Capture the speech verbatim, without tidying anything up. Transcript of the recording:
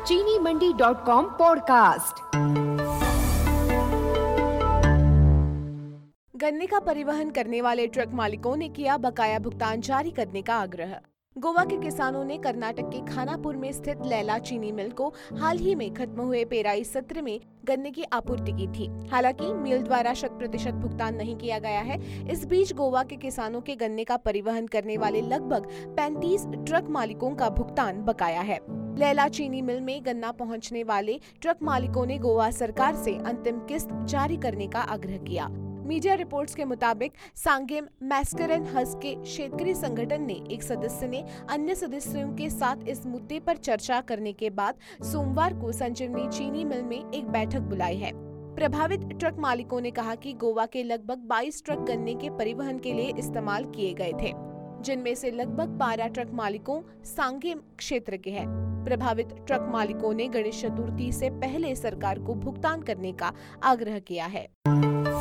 चीनी मंडी dot com podcast. गन्ने का परिवहन करने वाले ट्रक मालिकों ने किया बकाया भुगतान जारी करने का आग्रह। गोवा के किसानों ने कर्नाटक के खानापुर में स्थित लैला चीनी मिल को हाल ही में खत्म हुए पेराई सत्र में गन्ने की आपूर्ति की थी। हालांकि मिल द्वारा शत प्रतिशत भुगतान नहीं किया गया है। इस बीच गोवा के किसानों के गन्ने का परिवहन करने वाले लगभग पैंतीस ट्रक मालिकों का भुगतान बकाया है। लैला चीनी मिल में गन्ना पहुंचने वाले ट्रक मालिकों ने गोवा सरकार से अंतिम किस्त जारी करने का आग्रह किया। मीडिया रिपोर्ट्स के मुताबिक सांगेम मैस्करन हस के शेतकरी संगठन ने एक सदस्य ने अन्य सदस्यों के साथ इस मुद्दे पर चर्चा करने के बाद सोमवार को संजीवनी चीनी मिल में एक बैठक बुलाई है। प्रभावित ट्रक मालिकों ने कहा कि गोवा के लगभग बाईस ट्रक गन्ने के परिवहन के लिए इस्तेमाल किए गए थे, जिनमें से लगभग बारह ट्रक मालिकों सांगेम क्षेत्र के हैं। प्रभावित ट्रक मालिकों ने गणेश चतुर्थी से पहले सरकार को भुगतान करने का आग्रह किया है।